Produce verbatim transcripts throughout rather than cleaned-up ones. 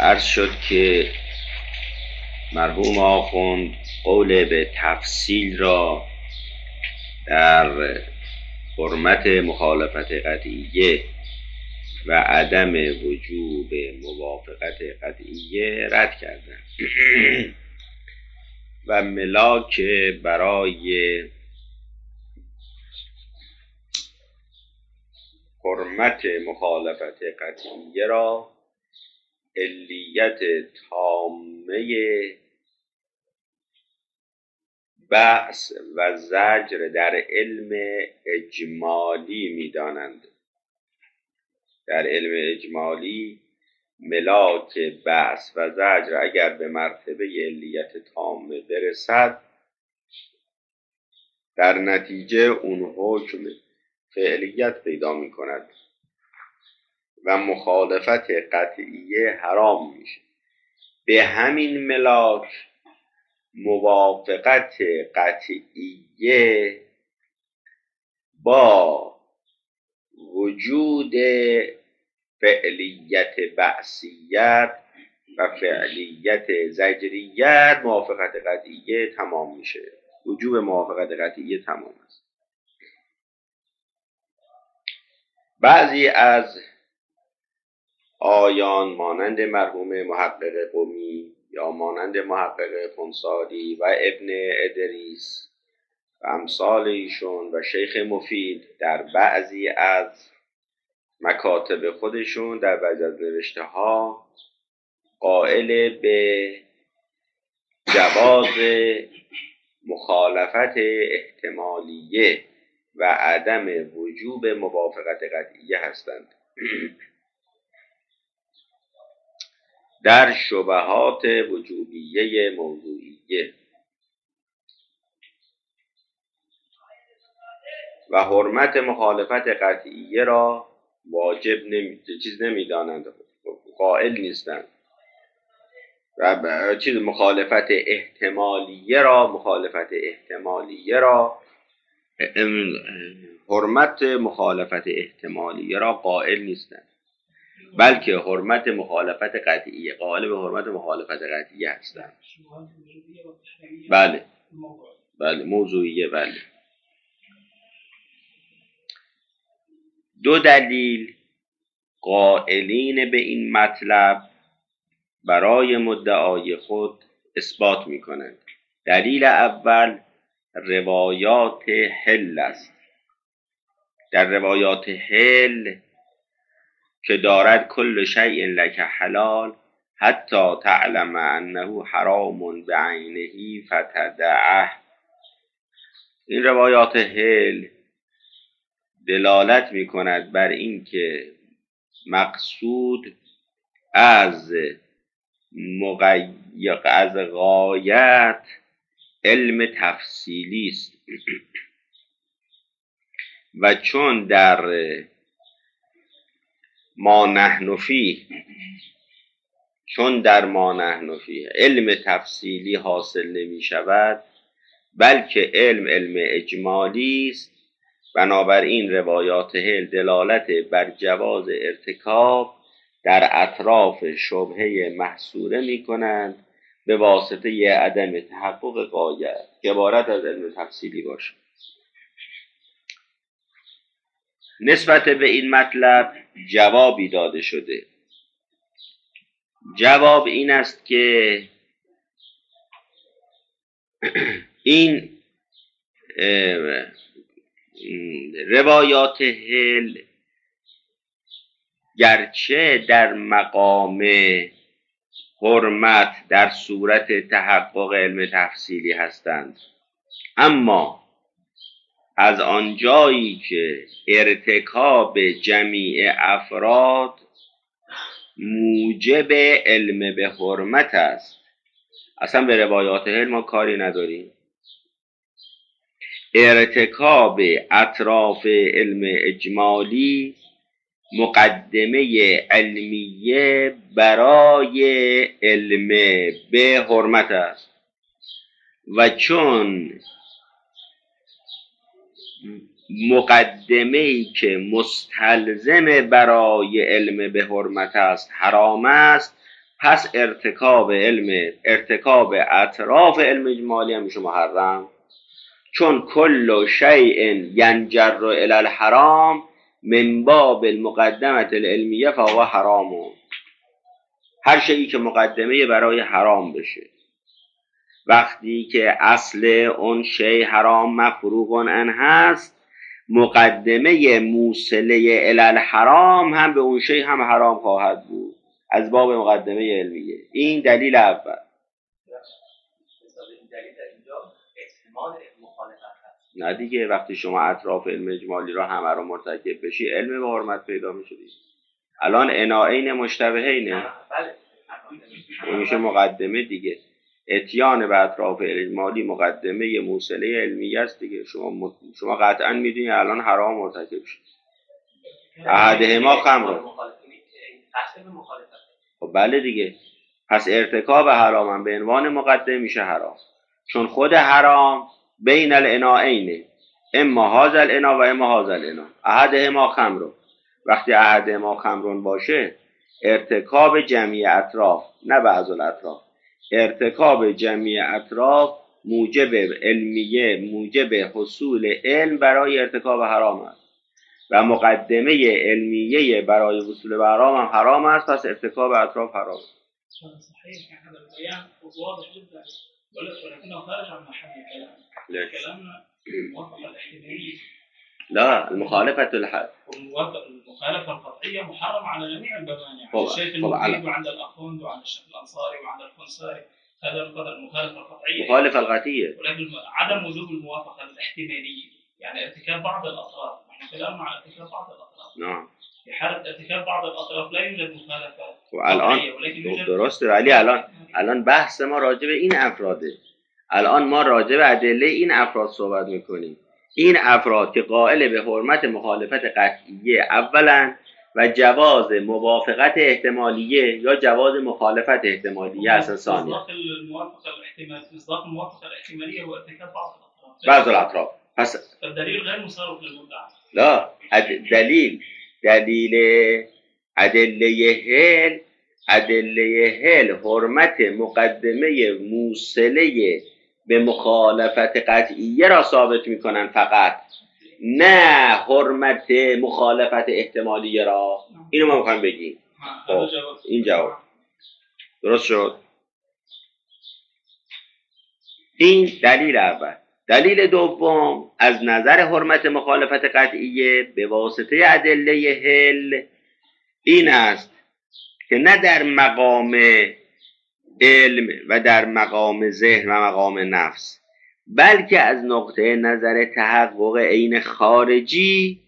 عرض شد که مرحوم آخوند قول به تفصیل را در حرمت مخالفت قطعیه و عدم وجوب موافقت قطعیه رد کردن و ملاک برای حرمت مخالفت قطعیه را علیت تامه بحث و زجر در علم اجمالی می‌دانند. در علم اجمالی ملاک بحث و زجر اگر به مرتبه علیت تامه برسد، در نتیجه اون حکم فعلیت پیدا می کند و مخالفت قطعیه حرام میشه. به همین ملاک موافقت قطعیه با وجود فعلیت بعثیت و فعلیت زجریت موافقت قطعیه تمام میشه. وجوب موافقت قطعیه تمام است. بعضی از آیان مانند مرحوم محقق قمی یا مانند محقق خنساری و ابن ادریس و امثال ایشون و شیخ مفید در بعضی از مکاتب خودشون در بعضی از نوشته ها قائل به جواز مخالفت احتمالیه و عدم وجوب موافقت قطعیه هستند. در شبهات وجوبیه موضوعیه و حرمت مخالفت قطعیه را واجب نمی... چیز نمیدانند، قائل نیستند و چیز مخالفت احتمالیه را مخالفت احتمالیه را حرمت مخالفت احتمالیه را قائل نیستند، بلکه حرمت مخالفت قطعیه قائل به حرمت مخالفت قطعیه هستند. بله بله موضوعیه. بله دو دلیل قائلین به این مطلب برای مدعای خود اثبات می کنند. دلیل اول روایات حل است. در روایات حل که دارد کل شیء لک حلال حتی تعلم انه حرام بعینه فتدعه، این روایات حل دلالت می کند بر این که مقصود از مغیق از غایت علم تفصیلی است و چون در ما نحن فیه چون در ما نحن فیه علم تفصیلی حاصل نمی شود، بلکه علم علم اجمالی است، بنابراین روایات حل دلالت بر جواز ارتکاب در اطراف شبهه محصوره می کنند به واسطه عدم تحقق غایت که عبارت از علم تفصیلی باشد. نسبت به این مطلب جوابی داده شده. جواب این است که این روایات حل گرچه در مقام حرمت در صورت تحقق علم تفصیلی هستند، اما از آنجایی که ارتکاب جمیع افراد موجب علم به حرمت است، اصلا به روایات حل ما کاری نداریم. ارتکاب اطراف علم اجمالی مقدمه علمیه برای علم به حرمت است و چون مقدمه‌ای که مستلزم برای علم به حرمت است حرام است، پس ارتکاب علم ارتکاب اطراف علم اجمالی هم میشه محرم، چون کل شیء ینجر الی الحرام من باب المقدمه العلمیه فهو حرام. هر شیئی که مقدمه برای حرام بشه، وقتی که اصل اون شی حرام مفروغ عنه هست، مقدمه موصله الی الحرام هم به اون شی هم حرام خواهد بود از باب مقدمه علمیه. این دلیل اول. نه دیگه، وقتی شما اطراف علم اجمالی را همه را مرتکب بشی علم به حرمت پیدا میشه دیگه. الان اناعین مشتبهینه اون میشه مقدمه دیگه. اتیان به اطراف اجمالی مقدمه موصله علمیه است دیگه. شما شما قطعا میدونی الان حرام مرتکب شد. احدهما خمر. خب بله دیگه، پس ارتکاب حرام هم به عنوان مقدمه میشه حرام، چون خود حرام بین الاناعین، اما هذا الانا و اما هذا الانا، احدهما خمر. وقتی احدهما خمرون باشه، ارتکاب جمعی اطراف، نه بعض الاطراف، ارتکاب جمعی اطراف موجب علمیه، موجب حصول علم برای ارتکاب حرام است و مقدمه علمیه برای حصول به حرام هم حرام است. پس ارتکاب اطراف حرام است. صحيح، هذا البيان واضح جدا ولكنه خارج عن محل الكلام. كلامنا الموافقة الاحتمالية. لا، المخالفة الحد. المخالفة القطعية محرمة على جميع المباني. الشيخ المفيد وعند الأخوند وعند الشيخ الأنصاري وعند الخنساري، هذا المخالفة القطعية. المخالفة القطعية. ولكن عدم وجود الموافقة الاحتمالية، يعني ارتكاب بعض الأطراف. نحن كلامنا على ارتكاب بعض الأطراف. نعم. في حالة ارتكاب بعض الأطراف لا يوجد مخالفة قطعية، ولكن يوجد. درسته، ولی الان الان بحث ما راجع به این افراده. الان ما راجع به ادله این افراد صحبت میکنیم. این افراد که قائل به حرمت مخالفت قطعیه اولا و جواز موافقت احتمالیه یا جواز مخالفت احتمالیه اساساً. مصداق الموافقه الاحتماليه، مصداق الموافقه الاحتماليه هو ارتكاب بعض الاطراف. بعض الاطراف. پس الدليل غير مساوي للمدعى. لا، دلیل دلیل ادله هل ادله هل حرمت مقدمه موصله به مخالفت قطعیه را ثابت میکنن فقط، نه حرمت مخالفت احتمالیه را. اینو ما میخوایم بگیم. خب این جواب درست شد. این دلیل اول. دلیل دوم از نظر حرمت مخالفت قطعیه به واسطه ادله هل این است که نه در مقام علم و در مقام ذهن و مقام نفس، بلکه از نقطه نظر تحقق عین خارجی،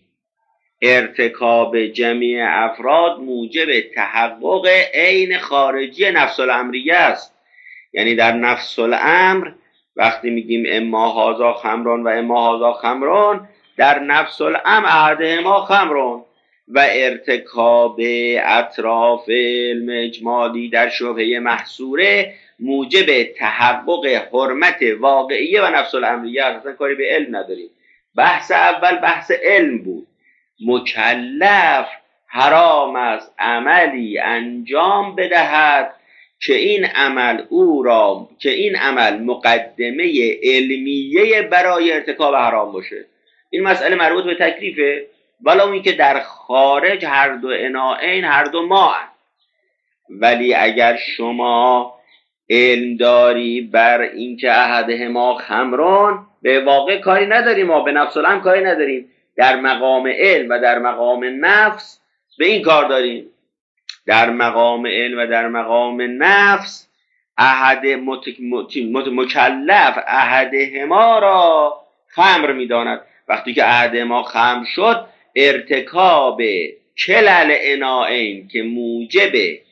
ارتکاب جمعی افراد موجب تحقق عین خارجی نفس الامریه است. یعنی در نفس الامر وقتی میگیم اما هازا خمرون و اما هازا خمرون، در نفس الامر احدهما خمرون و ارتکاب اطراف علم اجمالی در شبهه محصوره موجب تحقق حرمت واقعیه و نفس الامریه. اصلا کاری به علم نداریم. بحث اول بحث علم بود. مکلف حرام است عملی انجام بدهد که این عمل او را که این عمل مقدمه علمیه برای ارتکاب حرام باشه. این مسئله مربوط به تکلیفه، ولو این که در خارج هر دو اناعین هر دو ما هست. ولی اگر شما علم داری بر این که احدهما خمرون، به واقع کاری نداریم، ما به نفس الامر کاری نداریم. در مقام علم و در مقام نفس به این کار داریم. در مقام علم و در مقام نفس احد مت... مت... مت... مکلف احدهما را خمر میداند. وقتی که احدهما خمر شد، ارتکاب کلل اناعین که موجب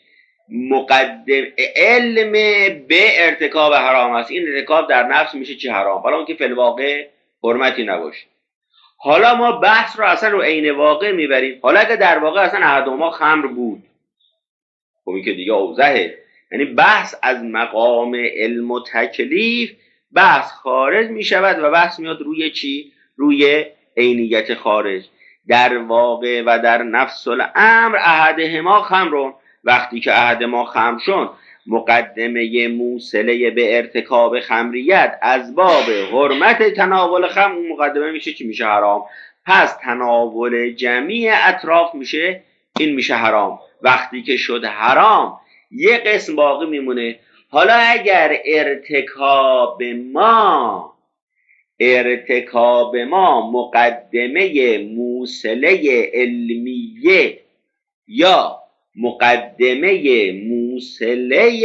مقدم علم به ارتکاب حرام است، این ارتکاب در نفس میشه چی؟ حرام. حالا اون که فی الواقع حرمتی نباشه. حالا ما بحث رو اصلا رو عین واقع میبریم. حالا اگه در واقع اصلا احدهما خمر بود، خب این که دیگه اوضحه. یعنی بحث از مقام علم و تکلیف بحث خارج میشود و بحث میاد روی چی؟ روی عینیت خارج. در واقع و در نفس الامر احدهما خمرون. وقتی که عهد ما خمر شد مقدمه موصله به ارتکاب خمریت از باب حرمت تناول خمر، اون مقدمه میشه چی؟ میشه حرام. پس تناول جمعی اطراف میشه این میشه حرام. وقتی که شد حرام یه قسم باقی میمونه. حالا اگر ارتکاب ما ارتکاب ما مقدمه موصله علمیه یا مقدمه موصله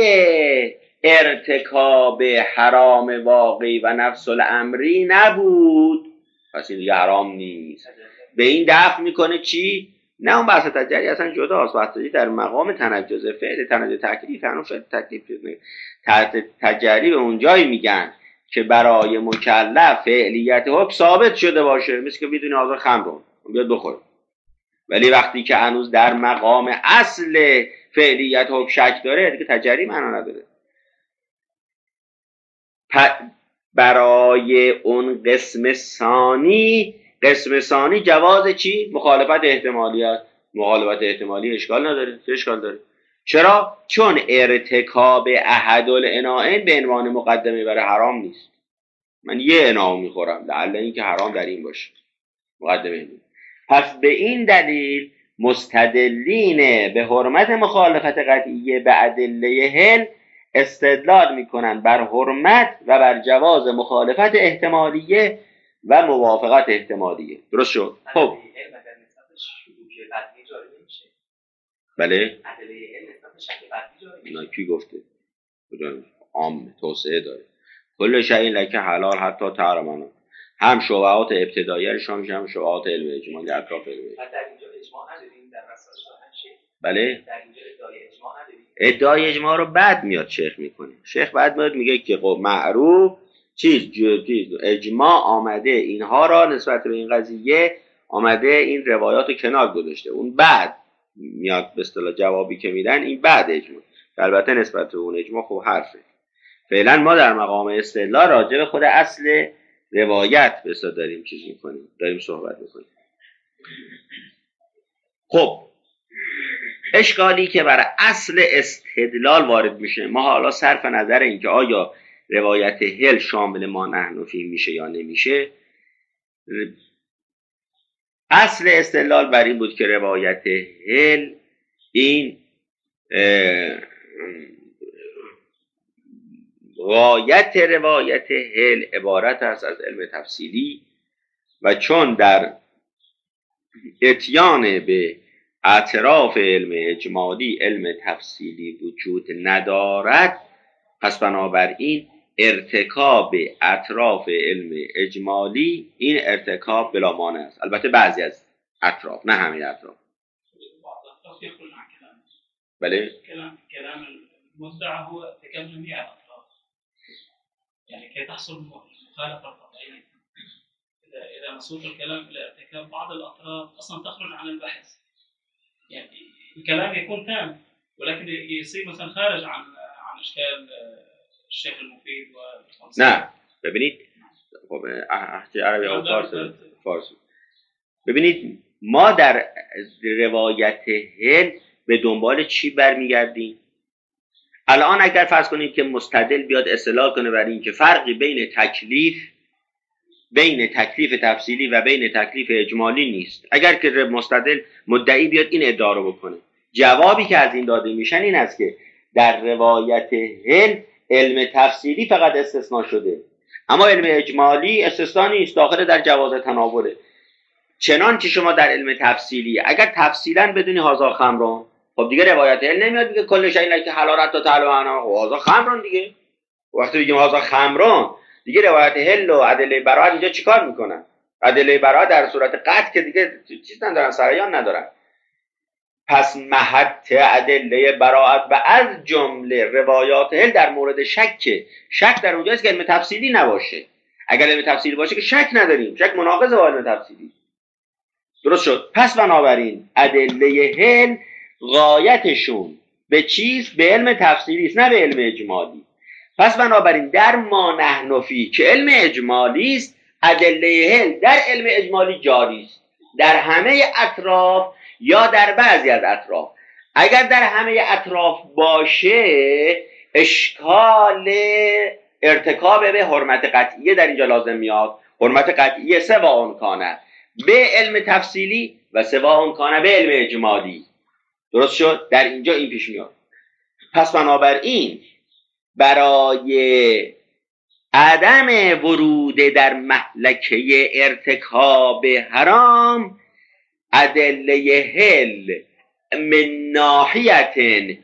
ارتکاب حرام واقعی و نفس الامری نبود، پس این دیگه حرام نیست. به این دفع میکنه چی؟ نه اون بحث تجری اصلا جداست. بحثی در مقام تنجز فعل، تنجز تکلیف، هنوز فعل تکلیف تجری به اونجایی میگن که برای مکلف فعلیت حکم ثابت شده باشه، مثل که بدون آزار خمر رو بیاد بخوره. ولی وقتی که هنوز در مقام اصل فعلیت حکم شک داره دیگه تجری معنا نداره. برای اون قسم ثانی، قسم ثانی جواز چی؟ مخالفت احتمالی است. مخالفت احتمالی اشکال نداره. چه اشکال داره؟ چرا؟ چون ارتکاب احدالعناین به عنوان مقدمه برای حرام نیست. من یه انعام میخورم لعل این که حرام در این باشه، مقدمه نیست. پس به این دلیل مستدلین به حرمت مخالفت قطعیه به ادله حل استدلال میکنن بر حرمت و بر جواز مخالفت احتمالیه و موافقت احتمالیه. درست شد؟ خب بله؟ نه کی گفته؟ عام توسعه داره. کل شیء لک حلال حتی تحرمانه. هم شبهات ابتداییش هم هم شبهات علم اجمالی اطراف علم. در اینجا اجماع نداریم در مسائل شیء. بله؟ در اینجا ادعای اجماع نداریم. ادعای اجماع رو بعد میاد شیخ میکنه. شیخ بعد میاد میگه که خب معروف چیز چیز اجماع آمده اینها را نسبت به این قضیه آمده این روایات رو کنار گذاشته. اون بعد میاد به اصطلاح جوابی که میدن این بعد اجماع. البته نسبت به اون اجماع خب حرفه. فعلا ما در مقام استدلال راجع به خود اصل روایت بسا داریم چیز میکنیم، داریم صحبت میکنیم. خب اشکالی که برای اصل استدلال وارد میشه، ما حالا صرف نظر اینکه آیا روایت هل شامل ما نحن فیه میشه یا نمیشه، اصل استدلال بر این بود که روایت هل این غایت روایت هل عبارت است از علم تفصیلی و چون در اتیان به اطراف علم اجمالی علم تفصیلی وجود ندارد، پس بنابراین ارتکاب اطراف علم اجمالی این ارتکاب بلا مانع است. البته بعضی از اطراف، نه همین اطراف. بله؟ كلام كلام المدعى هو ارتكاب جميع الاطراف، يعني كي تحصل المخالفه القطعيه. اذا اذا مسوق الكلام الى ارتكاب بعض الاطراف اصلا تخرج عن البحث، يعني الكلام يكون تام ولكن يصير مثلا خارج عن عن اشكال الشيخ المفيد والخمسة. نه ببینید خب احتی عربی او فارسی فارسی ببینید ما در روایت هل به دنبال چی برمیگردیم؟ الان اگر فرض کنید که مستدل بیاد استدلال کنه برای این که فرقی بین تکلیف بین تکلیف تفصیلی و بین تکلیف اجمالی نیست، اگر که مستدل مدعی بیاد این ادعا رو بکنه، جوابی که از این داده میشن این است که در روایت هل علم تفصیلی فقط استثناء شده اما علم اجمالی استثناء نیست، داخل در جواز تناوله. چنانچه شما در علم تفصیلی اگر تفصیلا بدونی هازا خمرون، خب دیگه روایت هل نمیاد میگه کل شیء که حلالت تا تعلمنا هازا خمرون دیگه. وقتی بگیم هازا خمرون دیگه روایت هل و ادله براءت اینجا چیکار میکنن؟ ادله براءت در صورت قطع که دیگه چیز ندارن، سریان ندارن. پس محط ادله براءت و از جمله روایات هل در مورد شک، شک در اونجاست که علم تفصیلی نباشه. اگر علم تفصیلی باشه که شک نداریم، شک مناقض با علم تفصیلی. درست شد. پس بنابراین ادله هل غایتشون به چیز؟ به علم تفصیلی است، نه به علم اجمالی. پس بنابراین در ما نحن فیه که علم اجمالی است، ادله هل در علم اجمالی جاری است، در همه اطراف یا در بعضی از اطراف. اگر در همه اطراف باشه اشکال ارتکاب به حرمت قطعیه در اینجا لازم میاد. حرمت قطعیه سواء کانه به علم تفصیلی و سواء کانه به علم اجمالی. درست شد؟ در اینجا این پیش میاد. پس بنابراین برای عدم ورود در محلکه ارتکاب حرام ادله هل من ناحیت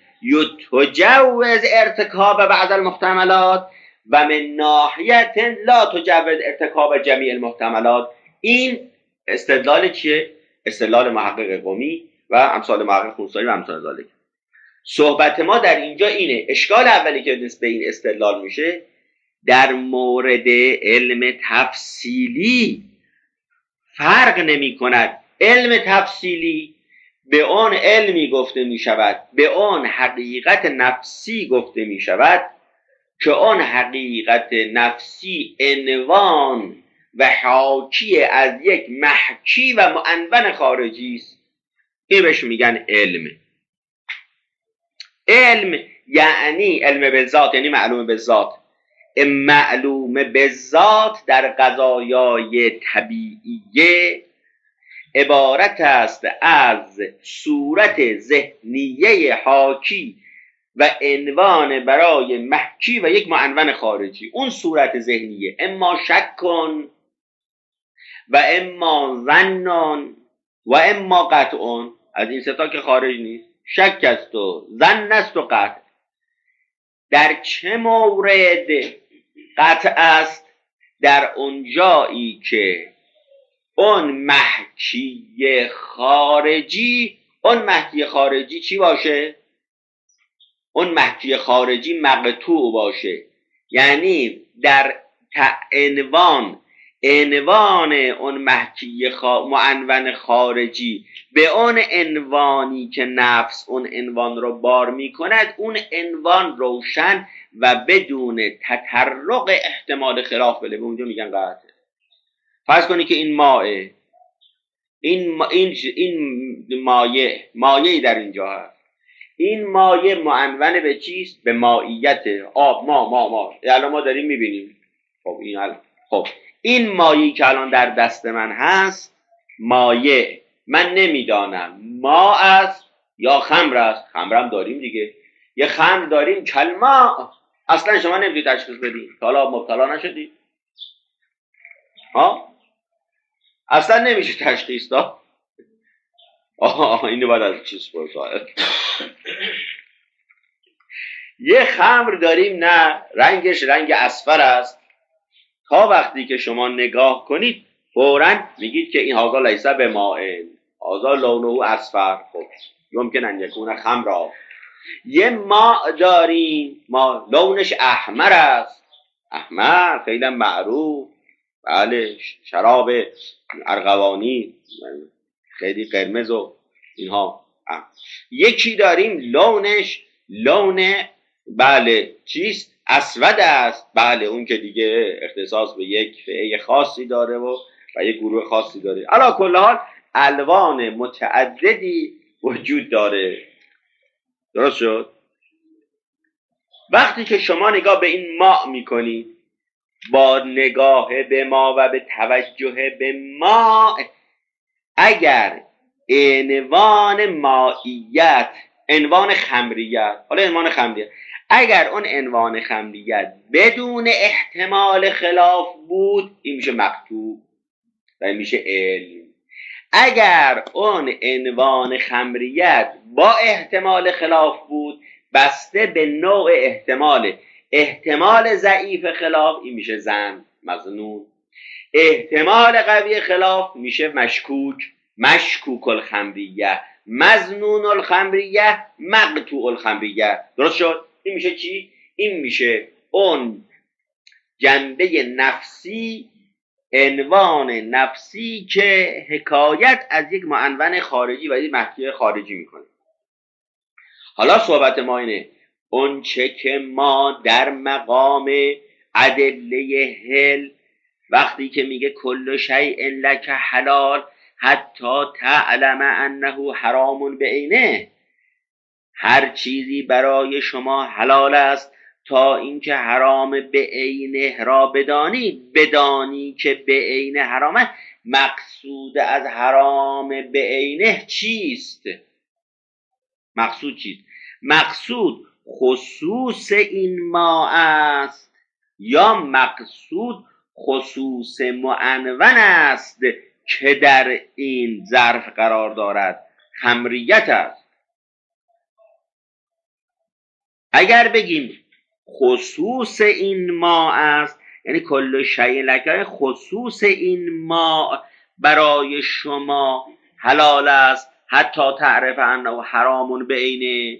یتجوز ارتکاب بعض المحتملات و من ناحیت لا تجوز ارتکاب جمیع المحتملات. این استدلال چیه؟ استدلال محقق قمی و امثال محقق خونساری و امثال ذالک. صحبت ما در اینجا اینه. اشکال اولی که نسبت به این استدلال میشه در مورد علم تفصیلی فرق نمی کند. علم تفصیلی به آن علمی گفته می شود، به آن حقیقت نفسی گفته می شود که آن حقیقت نفسی عنوان و حاکی از یک محکی و معنون خارجی است. این بهش میگن علم. علم یعنی علم بالذات، یعنی معلوم بالذات. معلوم بالذات در قضایای طبیعیه عبارت است از صورت ذهنیه حاکی و عنوان برای محکی و یک معنون خارجی. اون صورت ذهنیه اما شک کن و اما ظنون و اما قطعون. از این ستا که خارج نیست. شک است و ظن است و قطع. در چه مورد قطع است؟ در اونجایی که اون محکی خارجی اون محکی خارجی چی باشه؟ اون محکی خارجی مقطوع باشه. یعنی در عنوان عنوان اون محکی خا... معنون خارجی به اون عنوانی که نفس اون عنوان رو بار می کند، اون عنوان روشن و بدون تطرق احتمال خلاف بله. به اونجا میگن قطع. فرض کنی که این مایه این ما این این مایه مایه‌ای در اینجا هست. این مایه معنون به چیست؟ به مائیت آب. ما ما ما الان ما داریم میبینیم. خب این الان خب این مایه‌ای که الان در دست من هست مایه، من نمیدانم ما است یا خمر است. خمرم داریم دیگه. یه خمر داریم کلمه اصلا شما نمیتونید تشخیص بدید. حالا مبتلا نشدید؟ ها؟ اصلا نمیشه تشخیص داد. آه اینو باید از چیز پرسید. یه خمر داریم نه رنگش رنگ اصفر است. تا وقتی که شما نگاه کنید فوراً میگید که این هازا لیسه به مائن، هازا لونه اصفر. خب ممکن ان یکون خمرا. یه ماء داریم ما لونش احمر است. احمر خیلی معروف. بله شراب ارغوانی خیلی قرمز و اینها. یکی داریم لونش لون بله چیست؟ اسود است. بله اون که دیگه اختصاص به یک فئه خاصی داره و و یک گروه خاصی داره. علا کل حال الوان متعددی وجود داره. درست شد؟ وقتی که شما نگاه به این ماء میکنید با نگاه به ما و به توجه به ما، اگر عنوان مائیت عنوان خمریت حالا عنوان خمریت اگر اون عنوان خمریت بدون احتمال خلاف بود این میشه مقطوع و این میشه علم. اگر اون عنوان خمریت با احتمال خلاف بود بسته به نوع احتمال احتمال ضعیف خلاف این میشه ظن مظنون. احتمال قوی خلاف میشه مشکوک مشکوک الخمریه مظنون الخمریه مقطوع الخمریه. درست شد؟ این میشه چی؟ این میشه اون جنبه نفسی عنوان نفسی که حکایت از یک معنون خارجی و یک محکی خارجی میکنه. حالا صحبت ما اینه اون چه که ما در مقام ادله هل وقتی که میگه کل شیء لک حلال حتی تعلم انه حرام بعینه، هر چیزی برای شما حلال است تا اینکه حرام به عینه را بدانی. بدانی که به عینه حرامه. مقصود از حرام به عینه چیست؟ مقصود چیست؟ مقصود خصوص این ما است یا مقصود خصوص معنون است که در این ظرف قرار دارد؟ خمریت است. اگر بگیم خصوص این ما است یعنی کل شیء لک، خصوص این ما برای شما حلال است حتی تعرف انه حرام به عینه.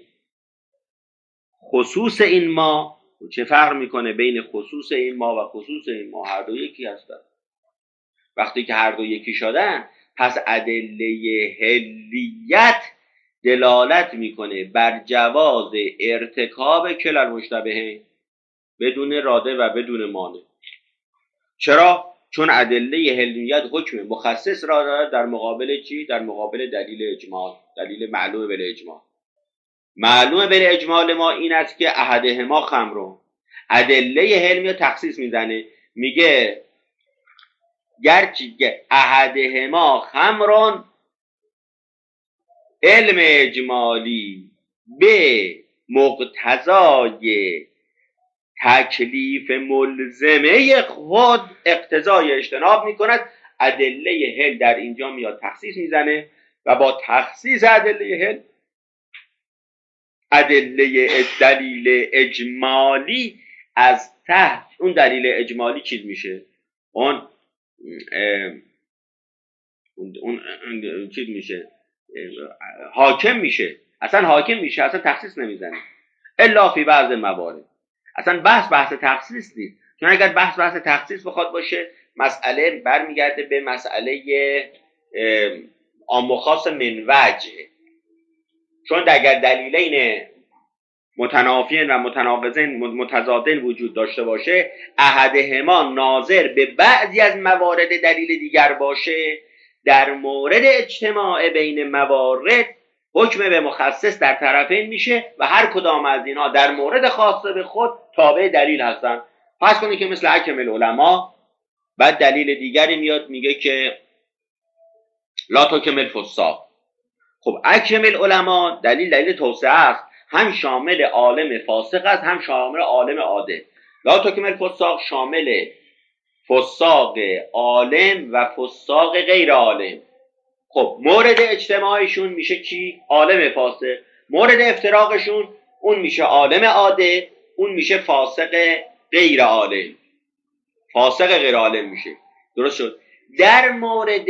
خصوص این ما چه فرق میکنه بین خصوص این ما و خصوص این ما؟ هر دو یکی هستند. وقتی که هر دو یکی شدن پس ادله حلیت دلالت میکنه بر جواز ارتکاب کلا المشتبهین بدون راده و بدون مانع. چرا؟ چون ادله حلیت حکم مخصص را دارد در مقابل چی؟ در مقابل دلیل اجمال، دلیل معلوم بل اجمال. معلوم بل اجمال ما این است که احدهما خمرون. ادله حلمی تخصیص میزنه، میگه گرچه که احدهما خمرون، علم اجمالی به مقتضای تکلیف ملزمه خود اقتضای اجتناب میکند. ادله حل در اینجا میاد تخصیص میزنه و با تخصیص ادله حل ادله دلیل اجمالی از تحت اون دلیل اجمالی چیز میشه، اون اون, اون چیز میشه، حاکم میشه. اصلا حاکم میشه، اصلا تخصیص نمیزنه الا فی بعض موارد. اصلا بحث بحث تخصیص نیست، چون اگر بحث بحث تخصیص بخواد باشه مسئله برمیگرده به مسئله عام و خاص من وجه. چون اگر دلیلین متنافیین و متناقضین متضادین وجود داشته باشه، احدهما ناظر به بعضی از موارد دلیل دیگر باشه، در مورد اجتماع بین موارد حکم به مخصص در طرفین میشه و هر کدام از اینها در مورد خاصه به خود تابع دلیل هستن. پس کنید که مثل حکم العلماء بعد دلیل دیگری میاد میگه که لا تکم الفساق. خب حکم العلماء دلیل دلیل توسعه است، هم شامل عالم فاسق است هم شامل عالم عادل. لا تکم الفساق شامل فساق عالم و فساق غیر عالم. خب مورد اجتماعشون میشه کی؟ عالم فاسق. مورد افتراقشون اون میشه عالم عادل، اون میشه فاسق غیر عالم. فاسق غیر عالم میشه. درست شد؟ در مورد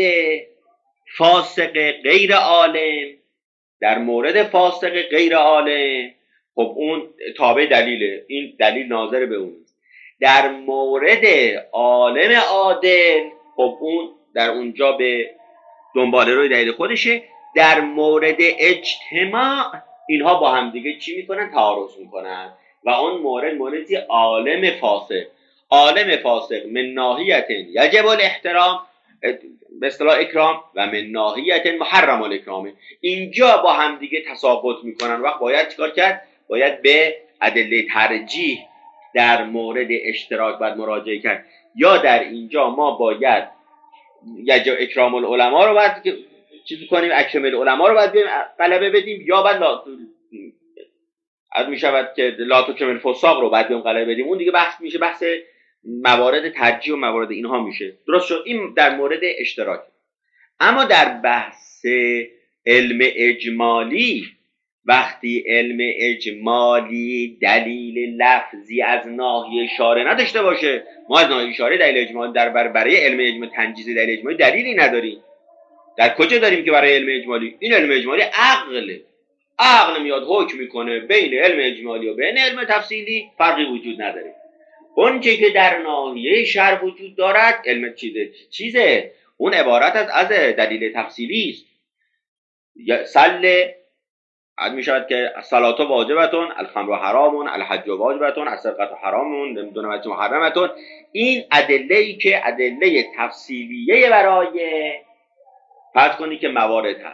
فاسق غیر عالم در مورد فاسق غیر عالم خب اون تابع دلیله، این دلیل ناظر به اون. در مورد عالم عادل خب اون در اونجا به دنباله روی دلیل خودشه. در مورد اجتماع اینها با هم دیگه چی میکنن؟ تعارض میکنن و اون مورد موردی عالم فاسق. عالم فاسق من ناحیت یجب الاحترام به اصطلاح اکرام و من ناحیت محرم الاکرام. اینجا با هم دیگه تساقط میکنن. وقت باید چیکار کرد؟ باید به ادله ترجیح در مورد اشتراک باید مراجعه کرد. یا در اینجا ما باید یجب اکرام العلماء رو باید چیز کنیم، اکرام العلماء رو باید غلبه بدیم، یا باید لا از میشود که لا تکم الفساق رو باید بهم غلبه بدیم. اون دیگه بحث میشه بحث موارد ترجیح و موارد اینها میشه. درست شد؟ این در مورد اشتراک. اما در بحث علم اجمالی وقتی علم اجمالی دلیل لفظی از ناحیه شارع نداشته باشه، ما از ناحیه شارع دلیل اجمالی در بر برای علم اجمالی تنجیز دلیل اجمالی دلیلی نداریم. در کجا داریم که برای علم اجمالی؟ این علم اجمالی عقل عقل میاد حکم میکنه بین علم اجمالی و بین علم تفصیلی فرقی وجود نداره. اون چیزی که در ناحیه شرع وجود دارد علم چیزه چیزه اون عبارت از از دلیل تفصیلی است. سل عد می شود که الصلاة واجبتون، الخمر حرامون، الحج واجبتون، السرقة حرامون، دون وجه محرمتون. این ادله‌ای که ادله تفصیلیه برای فرض کنی که موارد هست.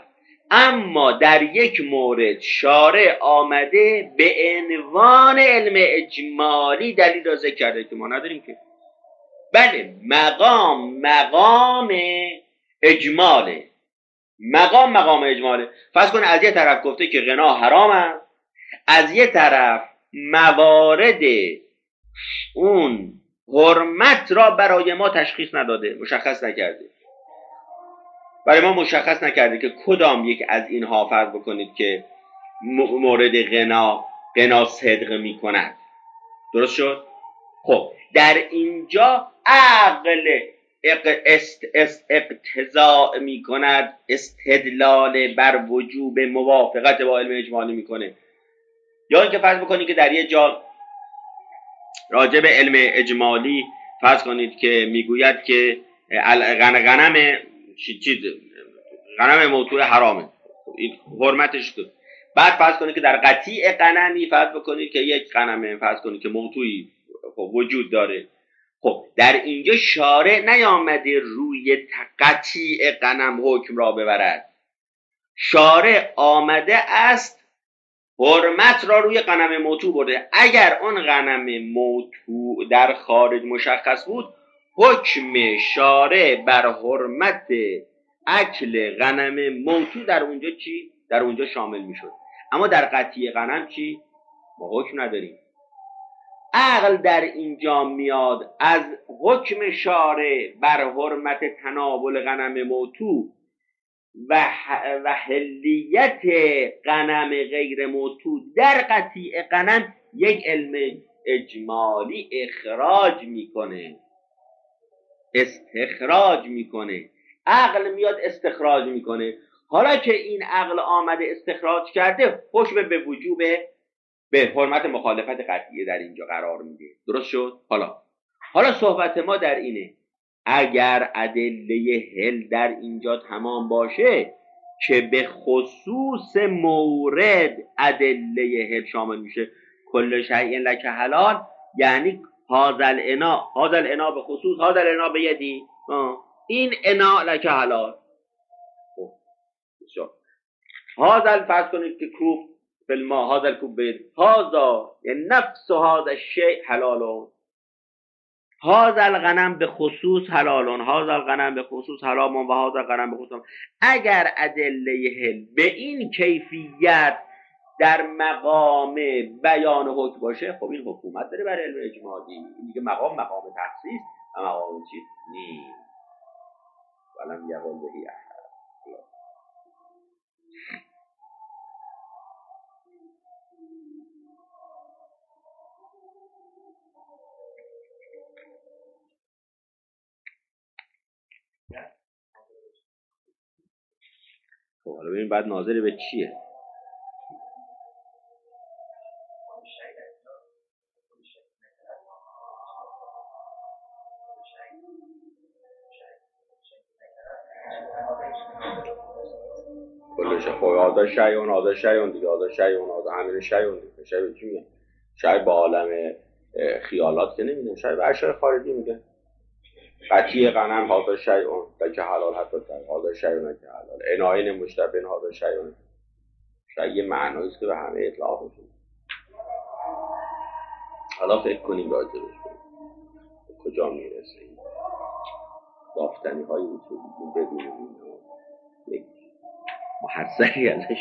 اما در یک مورد شارع آمده به عنوان علم اجمالی دلیل را ذکر کرده که ما نداریم که. بله مقام مقام اجماله، مقام مقام اجماله. فرض کن از یه طرف گفته که غنا حرام است، از یه طرف موارد اون حرمت را برای ما تشخیص نداده، مشخص نکرده، برای ما مشخص نکرده که کدام یک از اینها فرض بکنید که مورد غنا غنا صدق می کند. درست شد؟ خب در اینجا عقل است است اقتضاء می کند، استدلال بر وجوب موافقت با علم اجمالی میکنه. یا اینکه فرض بکنید که در یه جا راجع به علم اجمالی فرض کنید که میگوید که غنم چیز غنم موضوع حرامه، این حرمتش بود. بعد فرض کنید که در قطیع غنمی فرض بکنید که یک غنم فرض کنید که موضوعی وجود داره. خب در اینجا شارع نیامده روی قطیع غنم حکم را ببرد، شارع آمده است حرمت را روی غنم موضوع برده. اگر اون غنم موضوع در خارج مشخص بود، حکم شارع بر حرمت اکل غنم موضوع در اونجا چی؟ در اونجا شامل میشد. اما در قطیع غنم چی؟ ما حکم نداریم. عقل در اینجا میاد از حکم شارع بر حرمت تناول غنم موضوع و و حلیت غنم غیر موضوع در قطیع غنم یک علم اجمالی اخراج میکنه، استخراج میکنه. عقل میاد استخراج میکنه. حالا که این عقل آمده استخراج کرده، حکم به وجوب به حرمت مخالفت قطعیه در اینجا قرار میده. درست شد؟ حالا حالا صحبت ما در اینه اگر ادله هل در اینجا تمام باشه که به خصوص مورد ادله هل شامل میشه، کل شیء لک حلال، یعنی هذا الانا هذا الانا به خصوص هذا الانا به یدی، این انا لک حلال. بسیار هذا فرض کنید که کوب فلما هذا الكوب هذا یعنی نفس هذا الشیء حلال، هذا الغنم به خصوص حلالون، هذا الغنم به خصوص حرامون و هذا الغنم به خصوص. اگر ادله هل به این کیفیت در مقام بیان حکم باشه، خب این حکومت داره برای علم اجمالی. این دیگه مقام مقام تخصیص و مقام چیز نیست. ولم یقل بهی احد. خب حالا ببین بعد ناظر به چیه؟ کلش خب آزا شیعون آزا شیعون دیگه آزا شیعون آزا همین شیعون دیگه. شیع چی میگه؟ شیع با عالم خیالات که نمیده، شیع به اشعار خارجی میگه قطیع غنم هذا شیعون که حلال حتی هذا شیعون که حلال، عناین مشتبه هذا شیعون. شیع معنایی است که به همه اطلاق میشه. حالا فکر کنیم راجع بهش کجا میرسه این بافتنی های اصولی بدونیم یک محصلی ازش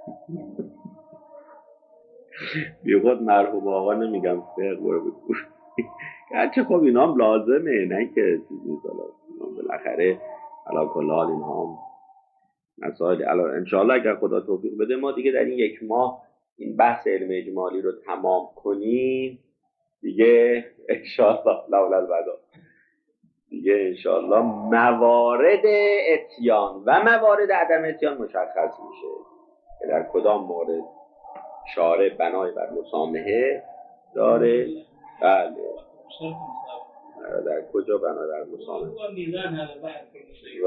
بیخود مرحوم آقا نمیگم فقه بود گرچه خب اینا هم لازمه، نه که چیزی بالاخره علا کلال این هم مسائل. الان انشاءالله اگر خدا توفیق بده ما دیگه در این یک ماه این بحث علم اجمالی رو تمام کنیم دیگه انشاءالله لولا البدا دیگه انشاءالله موارد اتیان و موارد عدم اتیان مشخص میشه که در کدام مورد شارع بنای بر مسامحه داره. بله در کجا بنا در مسامحه میزان هذا بحث كل شيء.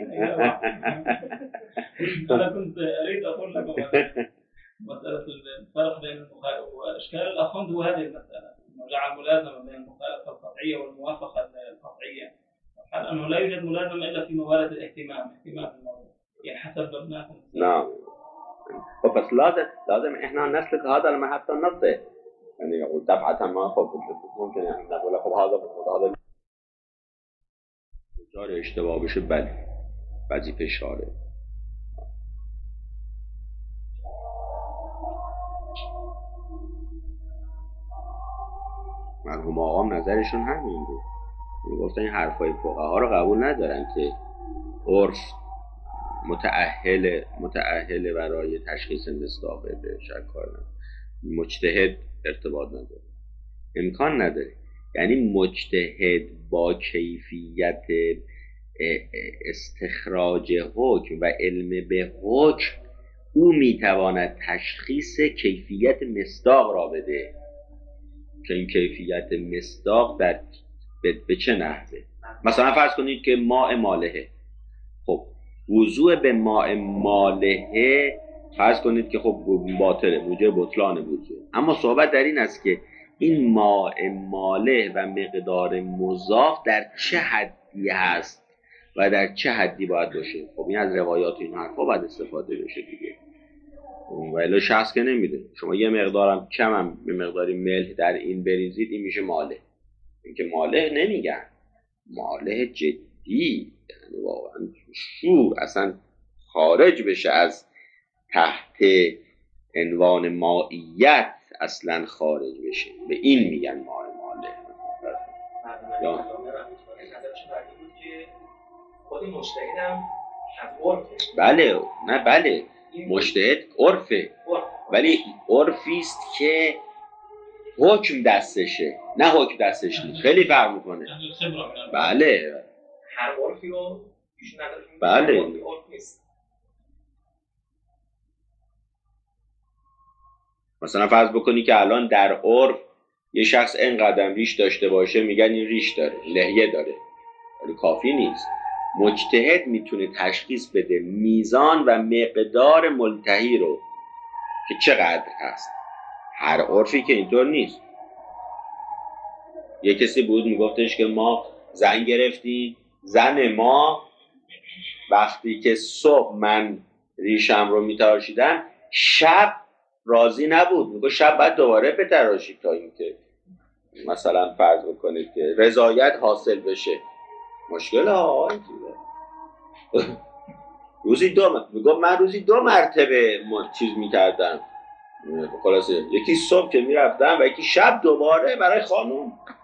انا كنت اريد اقول لك مساله الفرق بين المخالفه واشكال الاخوان هو هذه المساله انه جعل ملازمه بين المخالفه القطعيه والموافقه القطعيه، حال انه لا يوجد ملازمه الا في موارد الاهتمام اهتمام الموضوع. يعني حسب مبناكم. نعم. فبس لازم لازم احنا نسلك هذا المحط النصي، يعني يقول دفعة ما خب ممكن يعني نقول خب هذا هذا جاری اشتباه بشه، بله وظیفه شاره. مرحوم آقام نظرشون همین بود، میگفتن این حرفای فقها رو قبول ندارن که عرف متأهل متأهل برای تشخیص مصداقه، به شک کار نداره. مجتهد ارتباط نداره، امکان نداره. یعنی مجتهد با کیفیت استخراج حکم و علم به حکم او میتواند تشخیص کیفیت مصداق را بده، که این کیفیت مصداق در به چه نحوه. مثلا فرض کنید که ماء مالحه، خب وضوع به ماء مالحه فرض کنید که خب باطله، موجب بطلان وضوع، اما صحبت در این است که این ماء مالح و مقدار مضاف در چه حدی هست و در چه حدی باید باشه. خب این از روایات این حرفا باید استفاده بشه دیگه، و الا شخص که نمیده. شما یه مقدارم کم هم به مقداری ملح در این بریزید، این میشه مالح. این که مالح نمیگن، مالح جدی، یعنی واقعا شور اصلا خارج بشه از تحت عنوان مائیت، اصلا خارج بشه، به این میگن ماء مالح. یا خود مجتهدم از عرفه. بله، نه بله، مجتهد عرفه، ولی عرفی است که حکم دستشه، نه حکم دستش نیست. خیلی فرق میکنه. بله، هر عرفی رو ایشون نداره. بله، عرف نیست. مثلا فرض بکنی که الان در عرف یه شخص اینقدر ریش داشته باشه، میگن این ریش داره، لحیه داره، ولی کافی نیست. مجتهد میتونه تشخیص بده میزان و مقدار ملتهی رو که چقدر هست. هر عرفی که اینطور نیست. یه کسی بود میگفتش که ما زن گرفتیم، زن ما وقتی که صبح من ریشم رو میتراشیدم، شب راضی نبود، میگه شب بعد دوباره بتراشید تا اینکه مثلا فرض بکنید که رضایت حاصل بشه. مشکل ها روزی دو میگه من روزی دو مرتبه چیز میکردم، خلاصه یکی صبح که میرفتم و یکی شب دوباره برای خانوم.